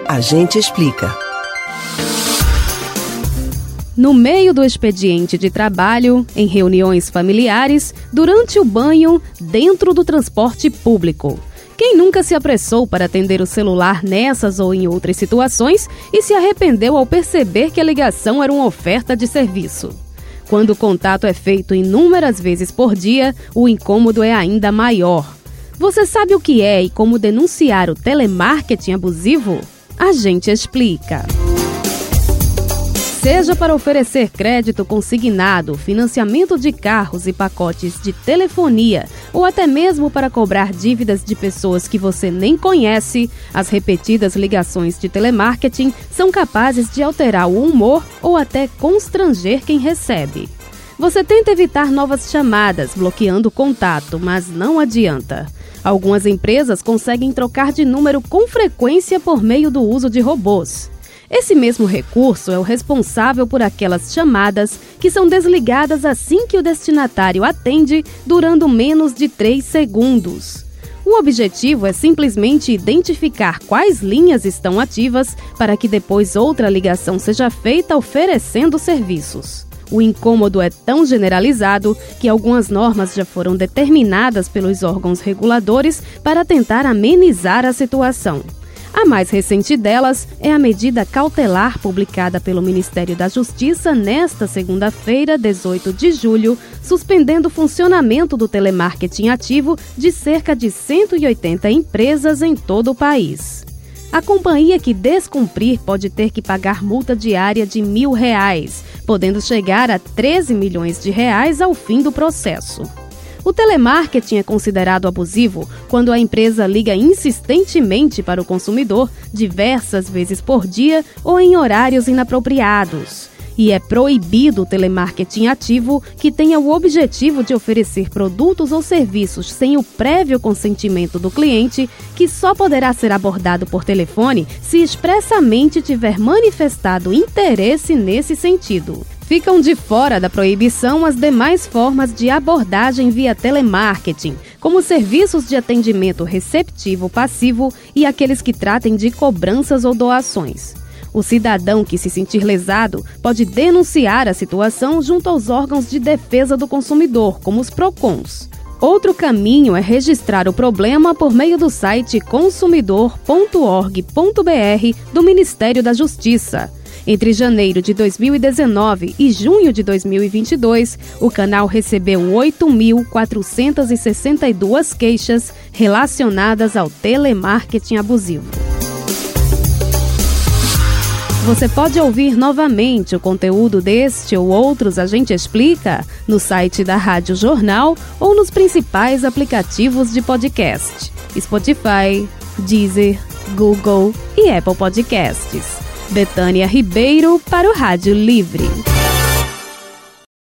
A gente explica. No meio do expediente de trabalho, em reuniões familiares, durante o banho, dentro do transporte público. Quem nunca se apressou para atender o celular nessas ou em outras situações e se arrependeu ao perceber que a ligação era uma oferta de serviço? Quando o contato é feito inúmeras vezes por dia, o incômodo é ainda maior. Você sabe o que é e como denunciar o telemarketing abusivo? A gente explica. Seja para oferecer crédito consignado, financiamento de carros e pacotes de telefonia, ou até mesmo para cobrar dívidas de pessoas que você nem conhece, as repetidas ligações de telemarketing são capazes de alterar o humor ou até constranger quem recebe. Você tenta evitar novas chamadas, bloqueando o contato, mas não adianta. Algumas empresas conseguem trocar de número com frequência por meio do uso de robôs. Esse mesmo recurso é o responsável por aquelas chamadas que são desligadas assim que o destinatário atende, durando menos de 3 segundos. O objetivo é simplesmente identificar quais linhas estão ativas para que depois outra ligação seja feita oferecendo serviços. O incômodo é tão generalizado que algumas normas já foram determinadas pelos órgãos reguladores para tentar amenizar a situação. A mais recente delas é a medida cautelar publicada pelo Ministério da Justiça nesta segunda-feira, 18 de julho, suspendendo o funcionamento do telemarketing ativo de cerca de 180 empresas em todo o país. A companhia que descumprir pode ter que pagar multa diária de R$1.000, podendo chegar a 13 milhões de reais ao fim do processo. O telemarketing é considerado abusivo quando a empresa liga insistentemente para o consumidor diversas vezes por dia ou em horários inapropriados. E é proibido o telemarketing ativo que tenha o objetivo de oferecer produtos ou serviços sem o prévio consentimento do cliente, que só poderá ser abordado por telefone se expressamente tiver manifestado interesse nesse sentido. Ficam de fora da proibição as demais formas de abordagem via telemarketing, como serviços de atendimento receptivo passivo e aqueles que tratem de cobranças ou doações. O cidadão que se sentir lesado pode denunciar a situação junto aos órgãos de defesa do consumidor, como os PROCONs. Outro caminho é registrar o problema por meio do site consumidor.org.br do Ministério da Justiça. Entre janeiro de 2019 e junho de 2022, o canal recebeu 8.462 queixas relacionadas ao telemarketing abusivo. Você pode ouvir novamente o conteúdo deste ou outros A Gente Explica no site da Rádio Jornal ou nos principais aplicativos de podcast: Spotify, Deezer, Google e Apple Podcasts. Betânia Ribeiro para o Rádio Livre.